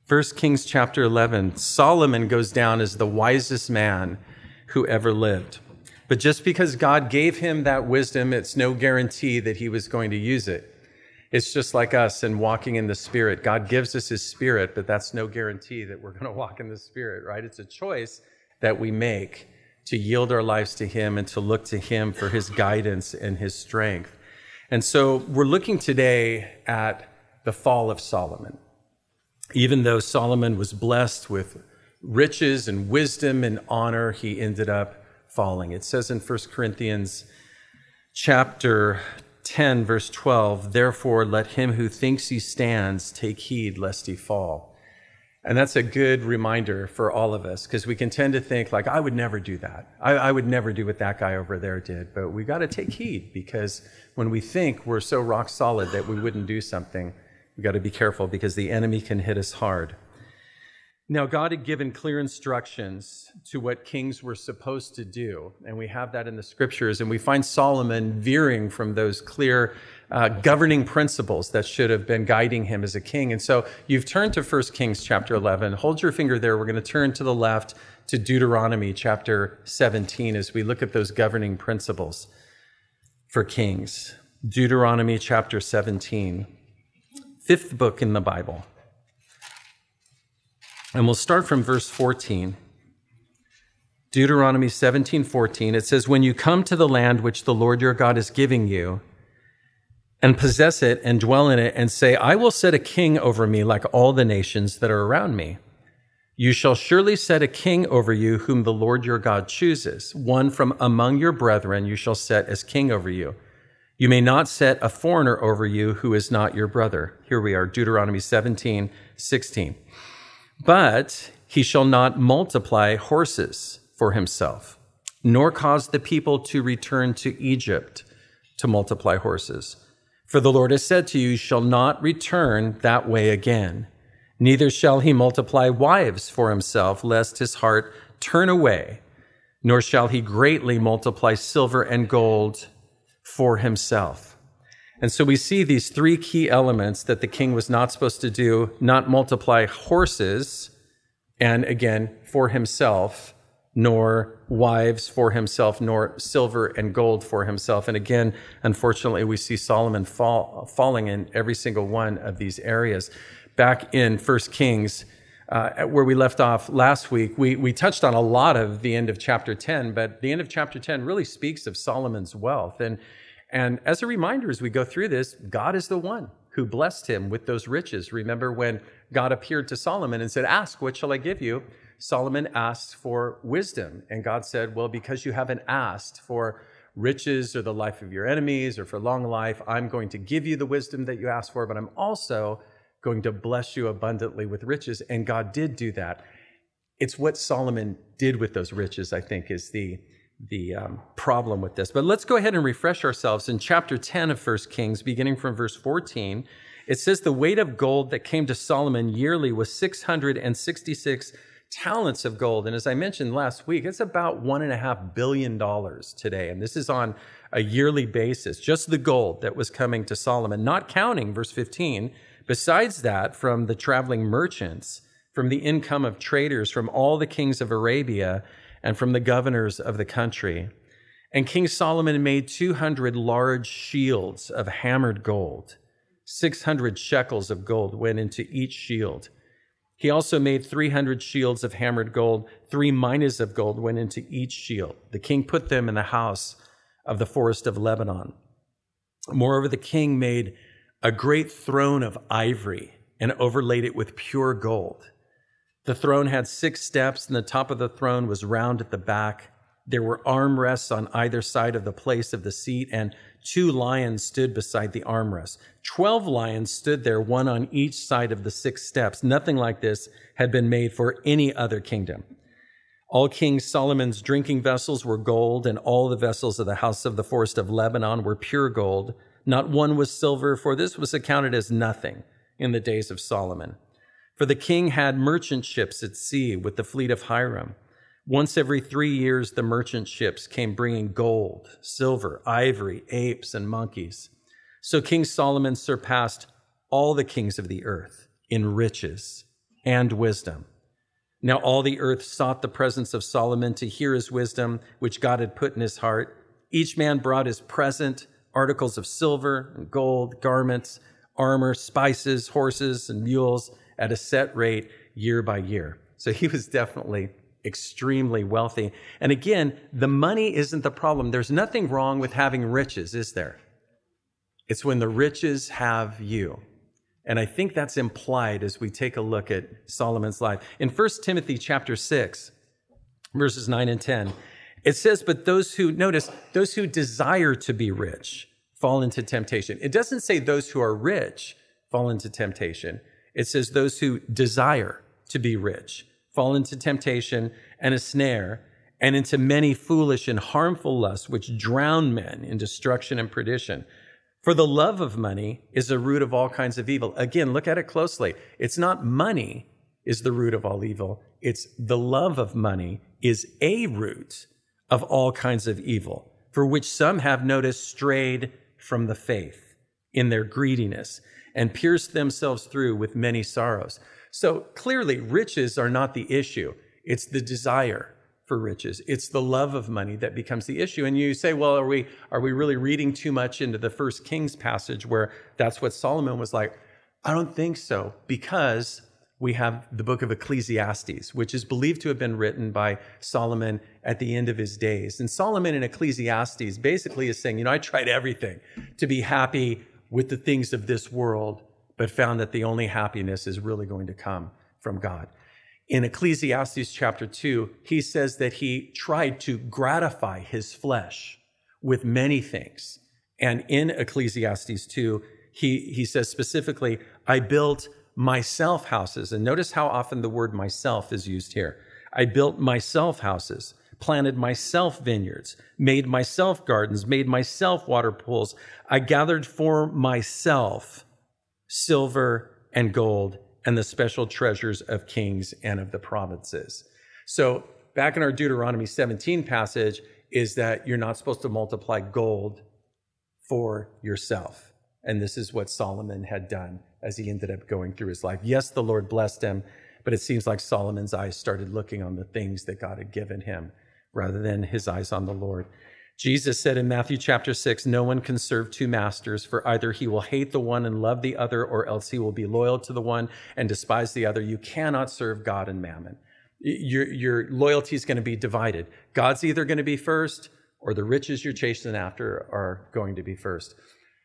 1 Kings chapter 11, Solomon goes down as the wisest man who ever lived. But just because God gave him that wisdom, it's no guarantee that he was going to use it. It's just like us and walking in the Spirit. God gives us his Spirit, but that's no guarantee that we're going to walk in the Spirit, right? It's a choice that we make to yield our lives to him and to look to him for his guidance and his strength. And so we're looking today at the fall of Solomon. Even though Solomon was blessed with riches and wisdom and honor, he ended up falling. It says in 1 Corinthians chapter 10, verse 12, "Therefore let him who thinks he stands take heed lest he fall." And that's a good reminder for all of us, because we can tend to think like, I would never do that. I would never do what that guy over there did. But we got to take heed, because when we think we're so rock solid that we wouldn't do something, we got to be careful, because the enemy can hit us hard. Now, God had given clear instructions to what kings were supposed to do, and we have that in the scriptures, and we find Solomon veering from those clear governing principles that should have been guiding him as a king. And so you've turned to 1 Kings chapter 11. Hold your finger there. We're going to turn to the left to Deuteronomy chapter 17 as we look at those governing principles for kings. Deuteronomy chapter 17, fifth book in the Bible. And we'll start from verse 14. Deuteronomy 17:14. It says, "When you come to the land which the Lord your God is giving you, and possess it and dwell in it, and say, I will set a king over me like all the nations that are around me. You shall surely set a king over you whom the Lord your God chooses. One from among your brethren you shall set as king over you. You may not set a foreigner over you who is not your brother." Here we are, Deuteronomy 17:16. "But he shall not multiply horses for himself, nor cause the people to return to Egypt to multiply horses. For the Lord has said to you, you shall not return that way again. Neither shall he multiply wives for himself, lest his heart turn away, nor shall he greatly multiply silver and gold for himself." And so we see these three key elements that the king was not supposed to do: not multiply horses, and again, for himself, nor wives for himself, nor silver and gold for himself. And again, unfortunately, we see Solomon falling in every single one of these areas. Back in 1 Kings, where we left off last week, we touched on a lot of the end of chapter 10, but the end of chapter 10 really speaks of Solomon's wealth. And as a reminder, as we go through this, God is the one who blessed him with those riches. Remember when God appeared to Solomon and said, "Ask, what shall I give you?" Solomon asked for wisdom. And God said, "Well, because you haven't asked for riches or the life of your enemies or for long life, I'm going to give you the wisdom that you asked for, but I'm also going to bless you abundantly with riches." And God did do that. It's what Solomon did with those riches, I think, is the problem with this. But let's go ahead and refresh ourselves. In chapter 10 of 1 Kings, beginning from verse 14, it says the weight of gold that came to Solomon yearly was 666 talents of gold. And as I mentioned last week, it's about $1.5 billion today. And this is on a yearly basis, just the gold that was coming to Solomon, not counting, verse 15, besides that, from the traveling merchants, from the income of traders, from all the kings of Arabia, and from the governors of the country. And King Solomon made 200 large shields of hammered gold. 600 shekels of gold went into each shield. He also made 300 shields of hammered gold. 3 minas of gold went into each shield. The king put them in the house of the forest of Lebanon. Moreover, the king made a great throne of ivory and overlaid it with pure gold. The throne had 6 steps, and the top of the throne was round at the back. There were armrests on either side of the place of the seat, and 2 lions stood beside the armrests. 12 lions stood there, one on each side of the 6 steps. Nothing like this had been made for any other kingdom. All King Solomon's drinking vessels were gold, and all the vessels of the house of the forest of Lebanon were pure gold. Not one was silver, for this was accounted as nothing in the days of Solomon. For the king had merchant ships at sea with the fleet of Hiram. Once every 3 years, the merchant ships came bringing gold, silver, ivory, apes, and monkeys. So King Solomon surpassed all the kings of the earth in riches and wisdom. Now all the earth sought the presence of Solomon to hear his wisdom, which God had put in his heart. Each man brought his present, articles of silver and gold, garments, armor, spices, horses, and mules at a set rate year by year. So he was definitely extremely wealthy. And again, the money isn't the problem. There's nothing wrong with having riches, is there? It's when the riches have you. And I think that's implied as we take a look at Solomon's life. In 1 Timothy chapter 6, verses 9 and 10, it says, but those who desire to be rich fall into temptation. It doesn't say those who are rich fall into temptation. It says those who desire to be rich fall into temptation and a snare and into many foolish and harmful lusts which drown men in destruction and perdition. For the love of money is the root of all kinds of evil. Again, look at it closely. It's not money is the root of all evil. It's the love of money is a root of all kinds of evil, for which some have noticed strayed from the faith in their greediness and pierced themselves through with many sorrows. So clearly, riches are not the issue. It's the desire for riches. It's the love of money that becomes the issue. And you say, well, are we really reading too much into the First Kings passage where that's what Solomon was like? I don't think so, because we have the book of Ecclesiastes, which is believed to have been written by Solomon at the end of his days. And Solomon in Ecclesiastes basically is saying, I tried everything to be happy with the things of this world, but found that the only happiness is really going to come from God. In Ecclesiastes chapter 2, he says that he tried to gratify his flesh with many things. And in Ecclesiastes 2, he says specifically, I built myself houses. And notice how often the word myself is used here. I built myself houses, planted myself vineyards, made myself gardens, made myself water pools. I gathered for myself silver and gold and the special treasures of kings and of the provinces. So back in our Deuteronomy 17 passage is that you're not supposed to multiply gold for yourself. And this is what Solomon had done as he ended up going through his life. Yes, the Lord blessed him, but it seems like Solomon's eyes started looking on the things that God had given him rather than his eyes on the Lord. Jesus said in Matthew chapter 6, no one can serve two masters, for either he will hate the one and love the other, or else he will be loyal to the one and despise the other. You cannot serve God and mammon. Your loyalty is going to be divided. God's either going to be first, or the riches you're chasing after are going to be first.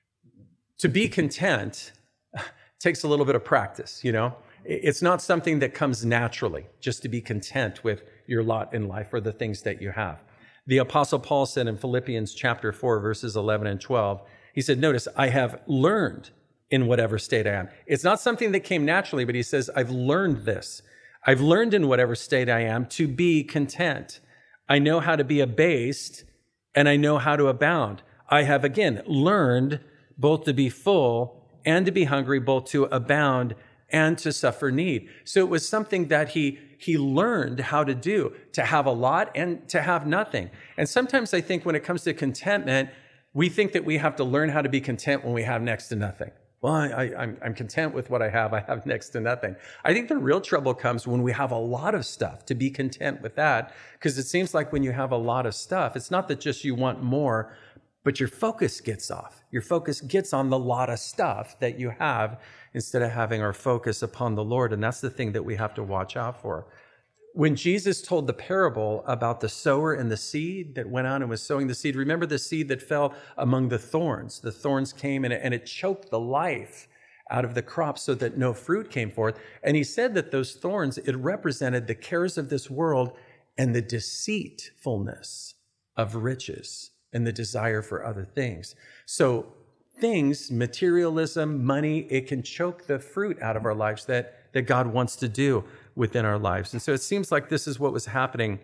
To be content takes a little bit of practice, It's not something that comes naturally, just to be content with your lot in life or the things that you have. The Apostle Paul said in Philippians chapter 4, verses 11 and 12, he said, notice, I have learned in whatever state I am. It's not something that came naturally, but he says, I've learned this. I've learned in whatever state I am to be content. I know how to be abased and I know how to abound. I have, again, learned both to be full and to be hungry, both to abound and to suffer need. So it was something that he learned how to do, to have a lot and to have nothing. And sometimes I think when it comes to contentment, we think that we have to learn how to be content when we have next to nothing. Well, I'm content with what I have next to nothing. I think the real trouble comes when we have a lot of stuff, to be content with that, because it seems like when you have a lot of stuff, it's not that just you want more, but your focus gets off. Your focus gets on the lot of stuff that you have instead of having our focus upon the Lord. And that's the thing that we have to watch out for. When Jesus told the parable about the sower and the seed that went out and was sowing the seed, remember the seed that fell among the thorns. The thorns came and it choked the life out of the crop so that no fruit came forth. And he said that those thorns, it represented the cares of this world and the deceitfulness of riches and the desire for other things. So things, materialism, money, it can choke the fruit out of our lives that God wants to do within our lives. And so it seems like this is what was happening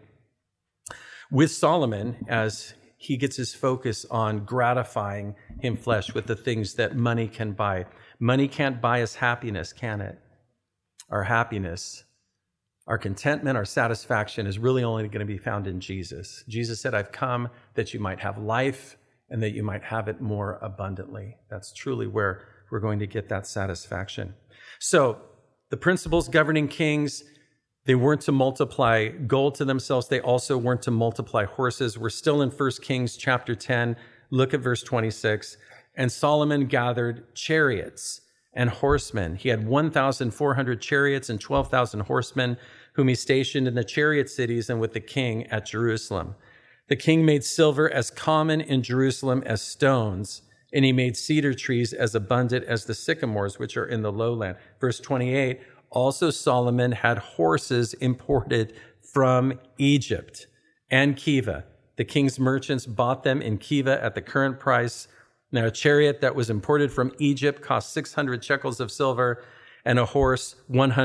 with Solomon as he gets his focus on gratifying him flesh with the things that money can buy. Money can't buy us happiness, can it? Our happiness, our contentment, our satisfaction is really only going to be found in Jesus. Jesus said, I've come that you might have life and that you might have it more abundantly. That's truly where we're going to get that satisfaction. So the principles governing kings, they weren't to multiply gold to themselves. They also weren't to multiply horses. We're still in 1 Kings chapter 10. Look at verse 26. And Solomon gathered chariots and horsemen. He had 1,400 chariots and 12,000 horsemen, whom he stationed in the chariot cities and with the king at Jerusalem. The king made silver as common in Jerusalem as stones, and he made cedar trees as abundant as the sycamores, which are in the lowland. Verse 28, also Solomon had horses imported from Egypt and Kiva. The king's merchants bought them in Kiva at the current price. Now, a chariot that was imported from Egypt cost 600 shekels of silver, and a horse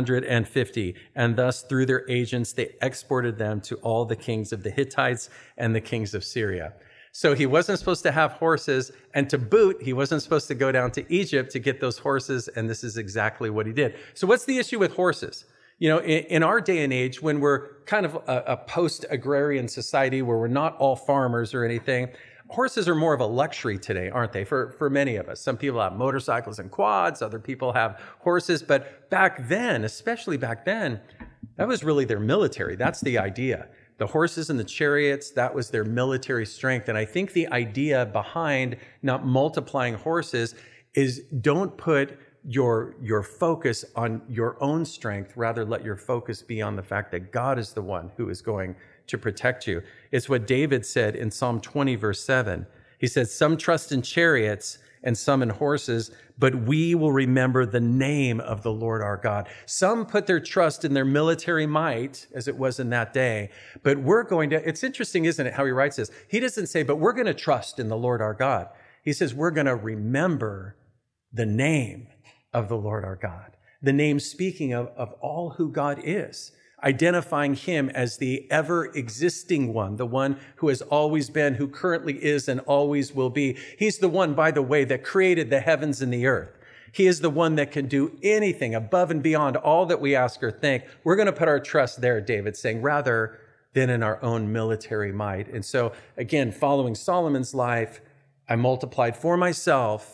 150. And thus, through their agents, they exported them to all the kings of the Hittites and the kings of Syria. So he wasn't supposed to have horses, and to boot, he wasn't supposed to go down to Egypt to get those horses, and this is exactly what he did. So what's the issue with horses? You know, in our day and age, when we're kind of a post-agrarian society where we're not all farmers or anything, horses are more of a luxury today, aren't they? For many of us. Some people have motorcycles and quads, other people have horses, but back then, especially back then, that was really their military. That's the idea. The horses and the chariots, that was their military strength. And I think the idea behind not multiplying horses is don't put your focus on your own strength, rather let your focus be on the fact that God is the one who is going to protect you. It's what David said in Psalm 20, verse 7. He said, some trust in chariots and some in horses, but we will remember the name of the Lord our God. Some put their trust in their military might, as it was in that day, but we're going to, it's interesting, isn't it, how he writes this? He doesn't say, but we're going to trust in the Lord our God. He says, we're going to remember the name of the Lord our God. The name speaking of all who God is, identifying him as the ever-existing one, the one who has always been, who currently is, and always will be. He's the one, by the way, that created the heavens and the earth. He is the one that can do anything above and beyond all that we ask or think. We're going to put our trust there, David's saying, rather than in our own military might. And so, again, following Solomon's life, I multiplied for myself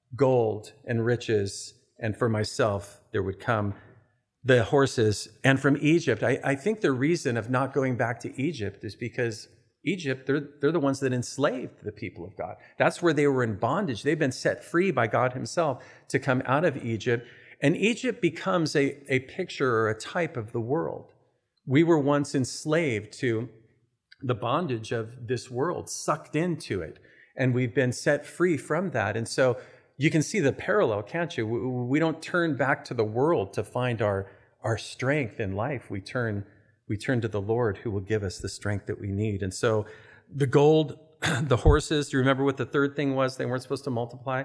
gold and riches, and for myself there would come the horses. And from Egypt, I think the reason of not going back to Egypt is because Egypt, they're the ones that enslaved the people of God. That's where they were in bondage. They've been set free by God himself to come out of Egypt. And Egypt becomes a picture or a type of the world. We were once enslaved to the bondage of this world, sucked into it. And we've been set free from that. And so you can see the parallel, can't you? We don't turn back to the world to find our strength in life. We turn to the Lord, who will give us the strength that we need. And so the gold, the horses, do you remember what the third thing was they weren't supposed to multiply?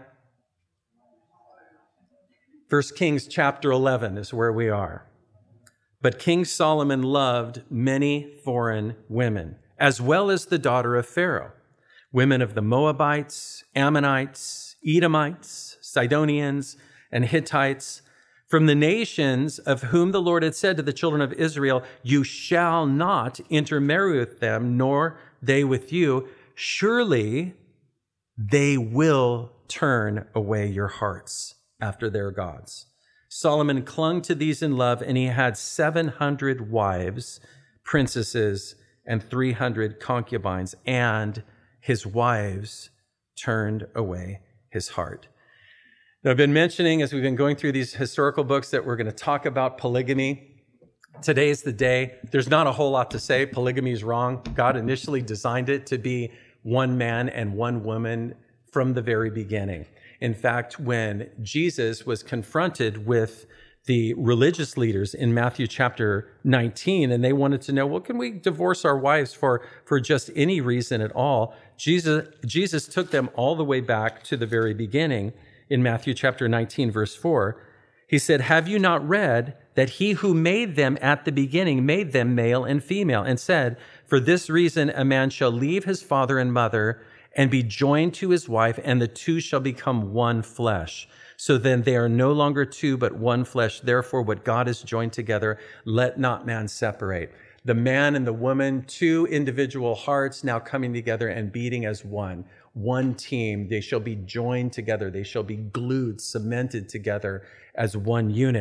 1 Kings chapter 11 is where we are. But King Solomon loved many foreign women, as well as the daughter of Pharaoh, women of the Moabites, Ammonites, Edomites, Sidonians, and Hittites, from the nations of whom the Lord had said to the children of Israel, you shall not intermarry with them, nor they with you. Surely they will turn away your hearts after their gods. Solomon clung to these in love, and he had 700 wives, princesses, and 300 concubines, and his wives turned away his heart. Now, I've been mentioning, as we've been going through these historical books, that we're going to talk about polygamy. Today is the day. There's not a whole lot to say. Polygamy is wrong. God initially designed it to be one man and one woman from the very beginning. In fact, when Jesus was confronted with the religious leaders in Matthew chapter 19, and they wanted to know, well, can we divorce our wives for just any reason at all? Jesus took them all the way back to the very beginning in Matthew chapter 19, verse 4. He said, have you not read that he who made them at the beginning made them male and female, and said, for this reason a man shall leave his father and mother and be joined to his wife, and the two shall become one flesh. So then they are no longer two, but one flesh. Therefore, what God has joined together, let not man separate. The man and the woman, two individual hearts now coming together and beating as one team. They shall be joined together. They shall be glued, cemented together as one unit.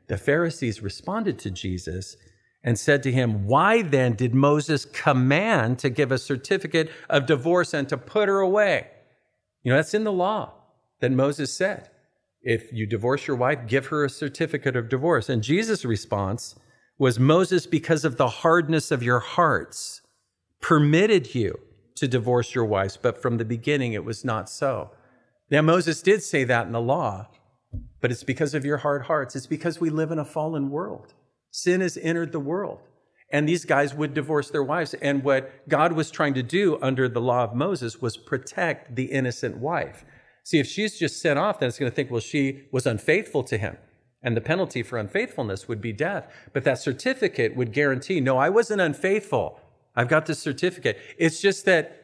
the Pharisees responded to Jesus and said to him, "Why then did Moses command to give a certificate of divorce and to put her away?" That's in the law that Moses said. If you divorce your wife, give her a certificate of divorce. And Jesus' response was, "Moses, because of the hardness of your hearts, permitted you to divorce your wives, but from the beginning it was not so." Now, Moses did say that in the law, but it's because of your hard hearts. It's because we live in a fallen world. Sin has entered the world. And these guys would divorce their wives. And what God was trying to do under the law of Moses was protect the innocent wife. See, if she's just sent off, then it's going to think, well, she was unfaithful to him. And the penalty for unfaithfulness would be death. But that certificate would guarantee, no, I wasn't unfaithful. I've got this certificate. It's just that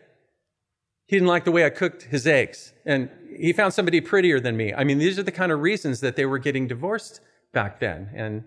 he didn't like the way I cooked his eggs. And he found somebody prettier than me. I mean, these are the kind of reasons that they were getting divorced back then and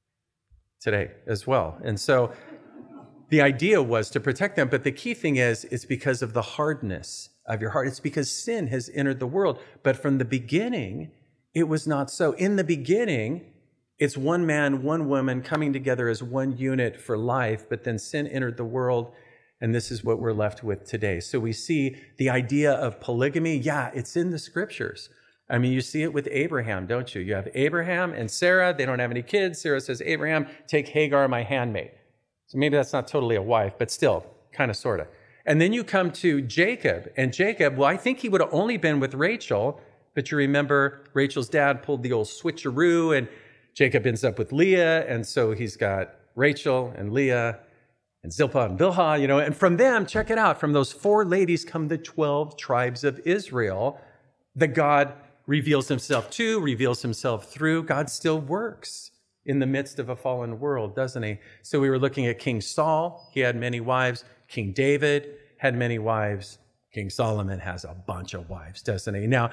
today as well. And so the idea was to protect them. But the key thing is, it's because of the hardness of your heart. It's because sin has entered the world. But from the beginning, it was not so. In the beginning, it's one man, one woman coming together as one unit for life. But then sin entered the world. And this is what we're left with today. So we see the idea of polygamy. Yeah, it's in the scriptures. I mean, you see it with Abraham, don't you? You have Abraham and Sarah. They don't have any kids. Sarah says, "Abraham, take Hagar, my handmaid." So maybe that's not totally a wife, but still, kind of, sort of. And then you come to Jacob. And Jacob, well, I think he would have only been with Rachel. But you remember Rachel's dad pulled the old switcheroo, and Jacob ends up with Leah. And so he's got Rachel and Leah and Zilpah and Bilhah, and from them, check it out, from those 4 ladies come the 12 tribes of Israel that God reveals himself to, reveals himself through. God still works in the midst of a fallen world, doesn't he? So we were looking at King Saul. He had many wives. King David had many wives. King Solomon has a bunch of wives, doesn't he? Now,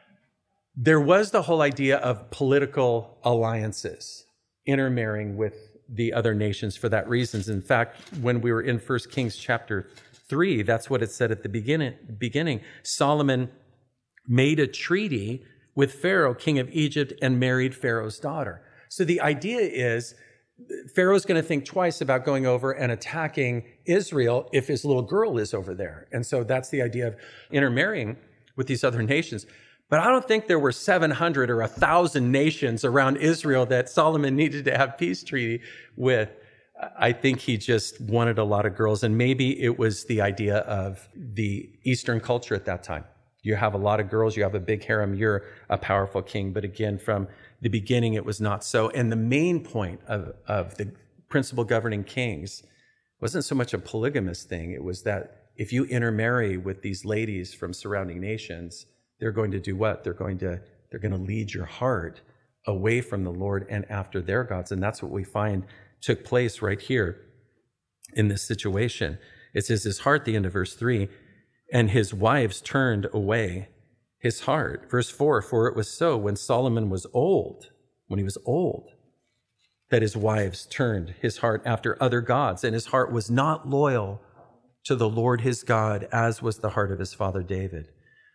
there was the whole idea of political alliances, intermarrying with the other nations for that reasons. In fact, when we were in 1 Kings chapter 3, that's what it said at the beginning. Solomon made a treaty with Pharaoh, king of Egypt, and married Pharaoh's daughter. So the idea is Pharaoh's going to think twice about going over and attacking Israel if his little girl is over there. And so that's the idea of intermarrying with these other nations. But I don't think there were 700 or 1,000 nations around Israel that Solomon needed to have peace treaty with. I think he just wanted a lot of girls. And maybe it was the idea of the Eastern culture at that time. You have a lot of girls, you have a big harem, you're a powerful king. But again, from the beginning, it was not so. And the main point of the principle governing kings wasn't so much a polygamous thing. It was that if you intermarry with these ladies from surrounding nations, they're going to do what? They're going to lead your heart away from the Lord and after their gods. And that's what we find took place right here in this situation. It says his heart, the end of verse 3, and his wives turned away his heart. Verse 4, for it was so when Solomon was old, when he was old, that his wives turned his heart after other gods, and his heart was not loyal to the Lord his God, as was the heart of his father David.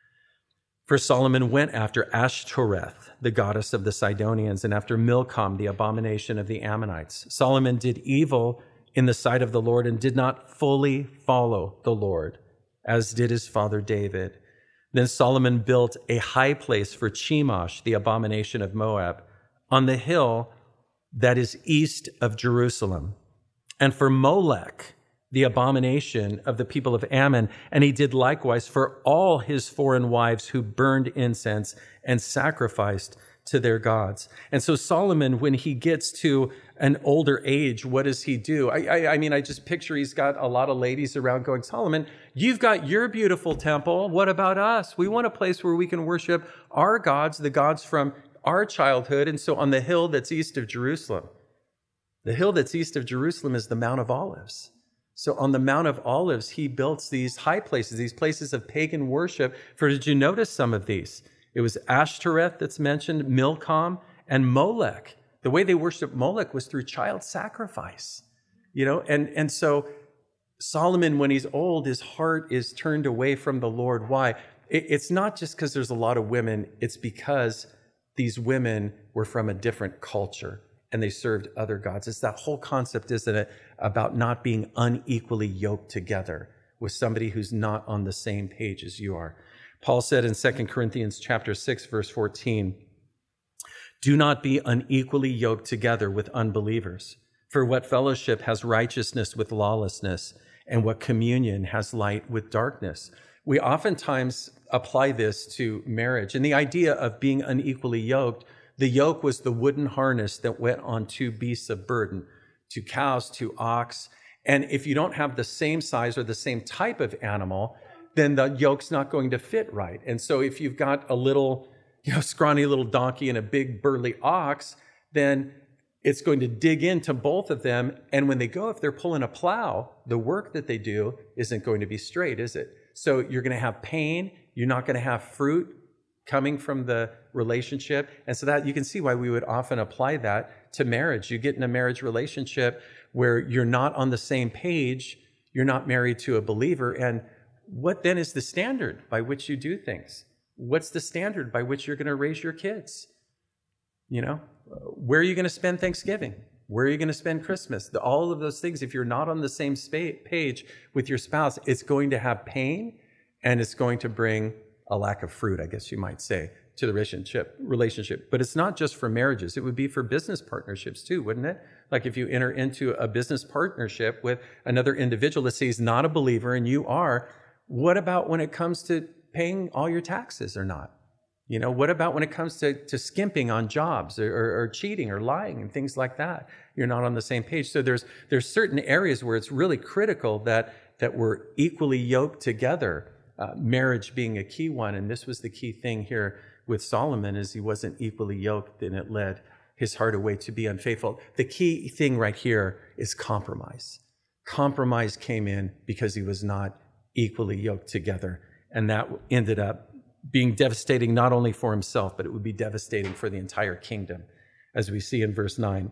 For Solomon went after Ashtoreth, the goddess of the Sidonians, and after Milcom, the abomination of the Ammonites. Solomon did evil in the sight of the Lord and did not fully follow the Lord, as did his father David. Then Solomon built a high place for Chemosh, the abomination of Moab, on the hill that is east of Jerusalem, and for Molech, the abomination of the people of Ammon. And he did likewise for all his foreign wives who burned incense and sacrificed to their gods. And so Solomon, when he gets to an older age, what does he do? I mean, I just picture he's got a lot of ladies around going, Solomon, you've got your beautiful temple. What about us? We want a place where we can worship our gods, the gods from our childhood. And so on the hill that's east of Jerusalem, the hill that's east of Jerusalem is the Mount of Olives. So on the Mount of Olives, he built these high places, these places of pagan worship. For did you notice some of these? It was Ashtoreth that's mentioned, Milcom, and Molech. The way they worshiped Molech was through child sacrifice, and so Solomon, when he's old, his heart is turned away from the Lord. Why? It's not just because there's a lot of women. It's because these women were from a different culture. and they served other gods. It's that whole concept, isn't it, about not being unequally yoked together with somebody who's not on the same page as you are. Paul said in 2 Corinthians chapter 6, verse 14, "Do not be unequally yoked together with unbelievers. For what fellowship has righteousness with lawlessness, and what communion has light with darkness?" We oftentimes apply this to marriage. And the idea of being unequally yoked, the yoke was the wooden harness that went on two beasts of burden, two cows, two ox. And if you don't have the same size or the same type of animal, then the yoke's not going to fit right. And so if you've got a little, scrawny little donkey and a big burly ox, then it's going to dig into both of them. And when they go, if they're pulling a plow, the work that they do isn't going to be straight, is it? So you're going to have pain. You're not going to have fruit coming from the relationship. And so that you can see why we would often apply that to marriage. You get in a marriage relationship where you're not on the same page. You're not married to a believer. And what then is the standard by which you do things? What's the standard by which you're going to raise your kids? Where are you going to spend Thanksgiving? Where are you going to spend Christmas? All of those things, if you're not on the same page with your spouse, it's going to have pain and it's going to bring a lack of fruit, I guess you might say, to the relationship. But it's not just for marriages. It would be for business partnerships too, wouldn't it? Like if you enter into a business partnership with another individual, let's say he's not a believer and you are, what about when it comes to paying all your taxes or not? What about when it comes to skimping on jobs or cheating or lying and things like that? You're not on the same page. So there's certain areas where it's really critical that we're equally yoked together, marriage being a key one. And this was the key thing here with Solomon, is he wasn't equally yoked, and it led his heart away to be unfaithful. The key thing right here is compromise. Compromise came in because he was not equally yoked together. And that ended up being devastating not only for himself, but it would be devastating for the entire kingdom. As we see in verse 9,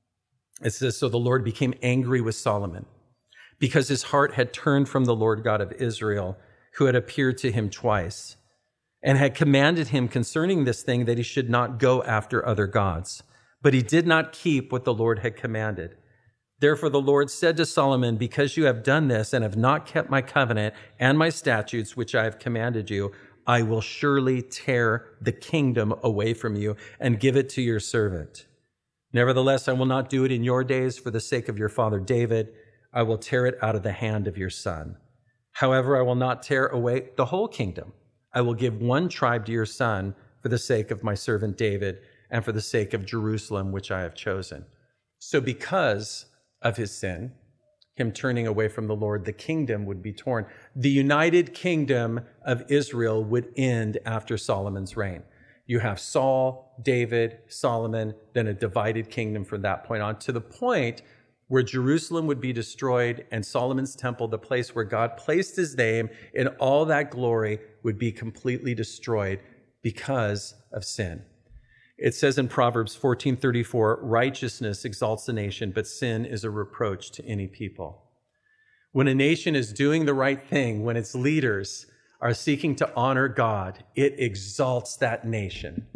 it says, "So the Lord became angry with Solomon because his heart had turned from the Lord God of Israel, who had appeared to him twice, and had commanded him concerning this thing that he should not go after other gods. But he did not keep what the Lord had commanded. Therefore the Lord said to Solomon, because you have done this and have not kept my covenant and my statutes, which I have commanded you, I will surely tear the kingdom away from you and give it to your servant. Nevertheless, I will not do it in your days for the sake of your father David. I will tear it out of the hand of your son. However, I will not tear away the whole kingdom. I will give one tribe to your son for the sake of my servant David and for the sake of Jerusalem, which I have chosen." So because of his sin, him turning away from the Lord, the kingdom would be torn. The united kingdom of Israel would end after Solomon's reign. You have Saul, David, Solomon, then a divided kingdom from that point on, to the point where Jerusalem would be destroyed and Solomon's temple, the place where God placed his name in all that glory, would be completely destroyed because of sin. It says in Proverbs 14:34, righteousness exalts a nation, but sin is a reproach to any people. When a nation is doing the right thing, when its leaders are seeking to honor God, it exalts that nation.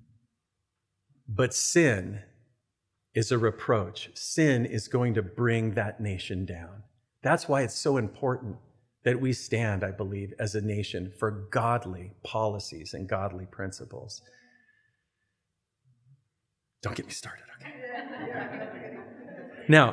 But sin is a reproach. Sin is going to bring that nation down. That's why it's so important that we stand, I believe, as a nation for godly policies and godly principles. Don't get me started, okay? Now,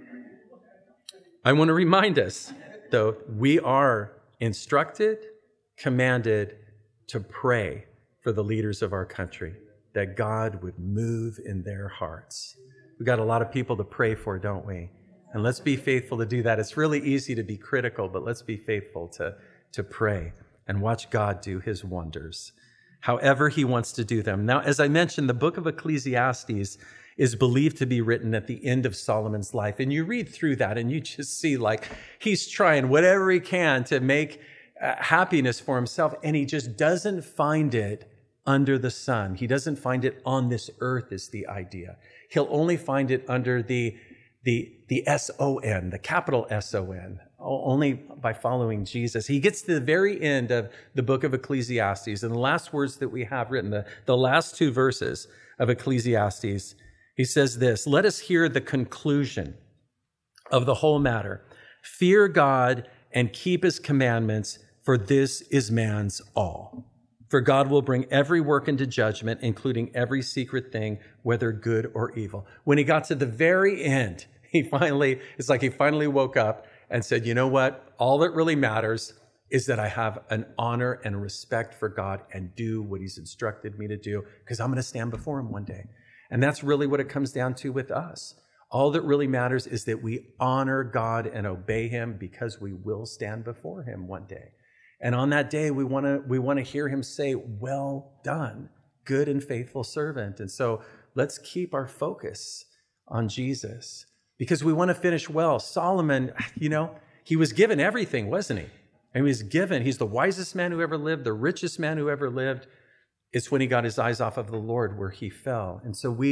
I want to remind us, though, we are instructed, commanded to pray for the leaders of our country, that God would move in their hearts. We've got a lot of people to pray for, don't we? And let's be faithful to do that. It's really easy to be critical, but let's be faithful to pray and watch God do his wonders, however he wants to do them. Now, as I mentioned, the book of Ecclesiastes is believed to be written at the end of Solomon's life. And you read through that and you just see like he's trying whatever he can to make happiness for himself. And he just doesn't find it under the sun. He doesn't find it on this earth is the idea. He'll only find it under the S-O-N, the capital S-O-N, only by following Jesus. He gets to the very end of the book of Ecclesiastes, and the last words that we have written, the last two verses of Ecclesiastes, He says this, let us hear the conclusion of the whole matter. Fear God and keep his commandments, for this is man's all. For God will bring every work into judgment, including every secret thing, whether good or evil. When he got to the very end, it's like he finally woke up and said, you know what? All that really matters is that I have an honor and respect for God and do what he's instructed me to do, because I'm going to stand before him one day. And that's really what it comes down to with us. All that really matters is that we honor God and obey him, because we will stand before him one day. And on that day, we want to hear him say, well done, good and faithful servant. And so let's keep our focus on Jesus, because we want to finish well. Solomon, he was given everything, wasn't he? And he's the wisest man who ever lived, the richest man who ever lived. It's when he got his eyes off of the Lord where he fell. And so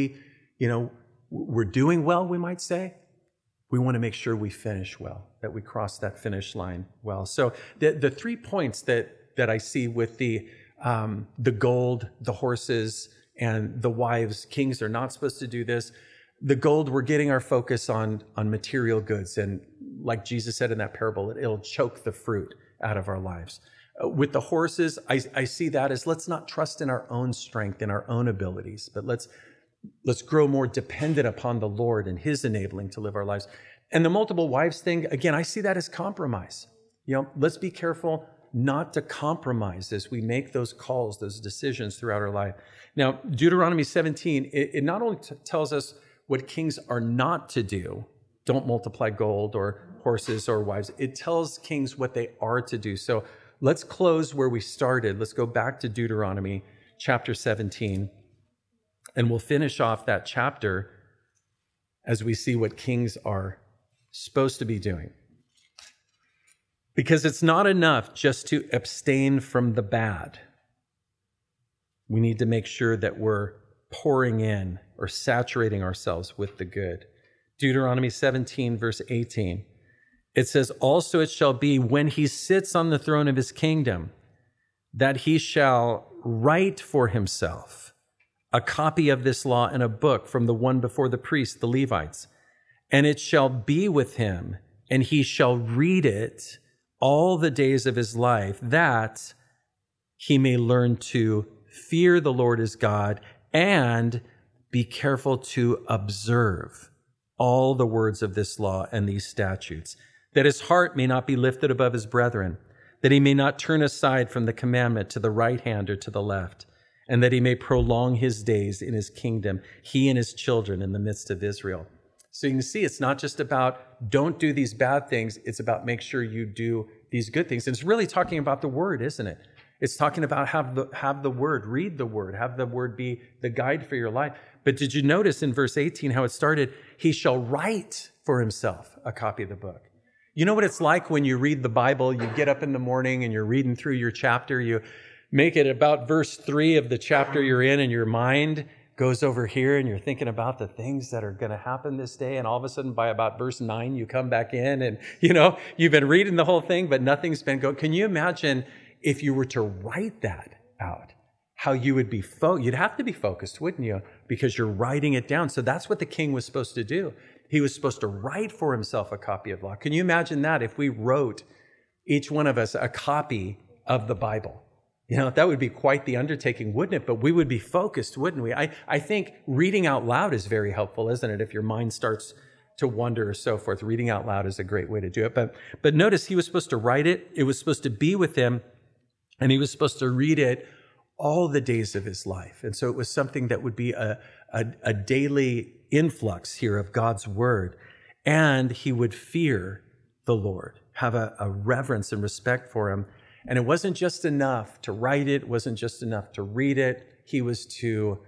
we're doing well, we might say. We want to make sure we finish well, that we cross that finish line well. So the 3 points that I see with the gold, the horses, and the wives, kings are not supposed to do this. The gold, we're getting our focus on material goods. And like Jesus said in that parable, it'll choke the fruit out of our lives. With the horses, I see that as let's not trust in our own strength, in our own abilities, but let's grow more dependent upon the Lord and his enabling to live our lives. And the multiple wives thing, again, I see that as compromise. Let's be careful not to compromise as we make those calls, those decisions throughout our life. Now, Deuteronomy 17, it not only tells us what kings are not to do, don't multiply gold or horses or wives, it tells kings what they are to do. So let's close where we started. Let's go back to Deuteronomy chapter 17. And we'll finish off that chapter as we see what kings are supposed to be doing. Because it's not enough just to abstain from the bad. We need to make sure that we're pouring in or saturating ourselves with the good. Deuteronomy 17, verse 18. It says, also it shall be when he sits on the throne of his kingdom, that he shall write for himself a copy of this law in a book from the one before the priests, the Levites. And it shall be with him, and he shall read it all the days of his life, that he may learn to fear the Lord his God and be careful to observe all the words of this law and these statutes, that his heart may not be lifted above his brethren, that he may not turn aside from the commandment to the right hand or to the left, and that he may prolong his days in his kingdom, he and his children in the midst of Israel. So you can see it's not just about don't do these bad things, it's about make sure you do these good things. And it's really talking about the word, isn't it? It's talking about have the word, read the word, have the word be the guide for your life. But did you notice in verse 18 how it started? He shall write for himself a copy of the book. You know what it's like when you read the Bible, you get up in the morning and you're reading through your chapter, you make it about verse 3 of the chapter you're in, and your mind goes over here and you're thinking about the things that are going to happen this day. And all of a sudden by about verse 9, you come back in and, you've been reading the whole thing, but nothing's been going. Can you imagine if you were to write that out, how you would be you'd have to be focused, wouldn't you? Because you're writing it down. So that's what the king was supposed to do. He was supposed to write for himself a copy of law. Can you imagine that if we wrote, each one of us, a copy of the Bible? That would be quite the undertaking, wouldn't it? But we would be focused, wouldn't we? I think reading out loud is very helpful, isn't it? If your mind starts to wander or so forth, reading out loud is a great way to do it. But notice he was supposed to write it. It was supposed to be with him, and he was supposed to read it all the days of his life. And so it was something that would be a daily influx here of God's word. And he would fear the Lord, have a reverence and respect for him. And it wasn't just enough to write it, wasn't just enough to read it. He was to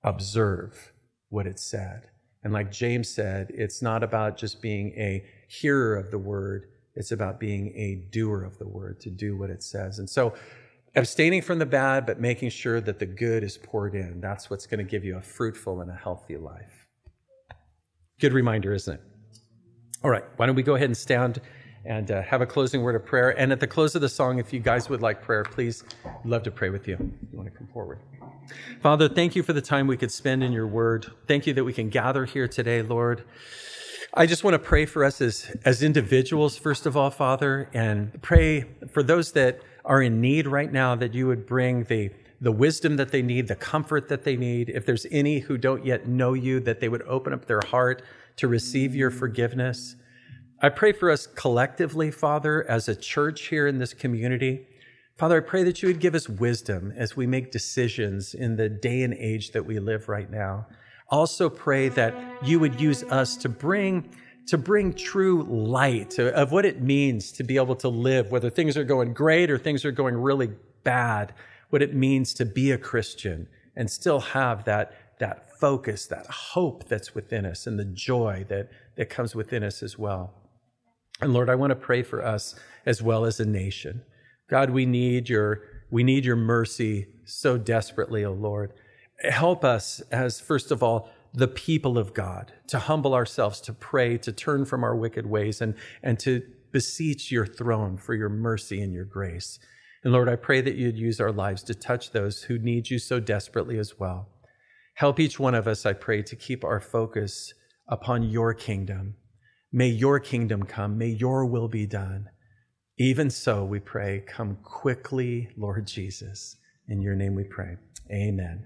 observe what it said. And like James said, it's not about just being a hearer of the word. It's about being a doer of the word, to do what it says. And so abstaining from the bad, but making sure that the good is poured in. That's what's going to give you a fruitful and a healthy life. Good reminder, isn't it? All right, why don't we go ahead and stand and have a closing word of prayer. And at the close of the song, if you guys would like prayer, please, I'd love to pray with you. If you want to come forward. Father, thank you for the time we could spend in your word. Thank you that we can gather here today, Lord. I just want to pray for us as individuals, first of all, Father, and pray for those that are in need right now, that you would bring the wisdom that they need, the comfort that they need. If there's any who don't yet know you, that they would open up their heart to receive your forgiveness. I pray for us collectively, Father, as a church here in this community. Father, I pray that you would give us wisdom as we make decisions in the day and age that we live right now. Also pray that you would use us to bring true light of what it means to be able to live, whether things are going great or things are going really bad, what it means to be a Christian and still have that focus, that hope that's within us and the joy that comes within us as well. And Lord, I want to pray for us as well as a nation. God, we need your mercy so desperately, O Lord. Help us as, first of all, the people of God, to humble ourselves, to pray, to turn from our wicked ways, and to beseech your throne for your mercy and your grace. And Lord, I pray that you'd use our lives to touch those who need you so desperately as well. Help each one of us, I pray, to keep our focus upon your kingdom. May your kingdom come. May your will be done. Even so, we pray, come quickly, Lord Jesus. In your name we pray. Amen.